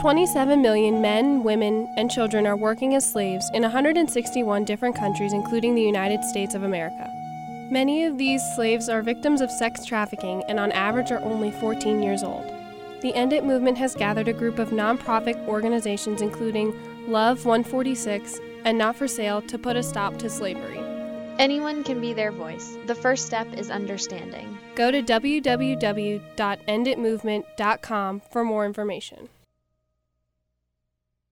27 million men, women, and children are working as slaves in 161 different countries, including the United States of America. Many of these slaves are victims of sex trafficking and on average are only 14 years old. The End It movement has gathered a group of nonprofit organizations including Love 146 and Not for Sale to put a stop to slavery. Anyone can be their voice. The first step is understanding. Go to www.enditmovement.com for more information.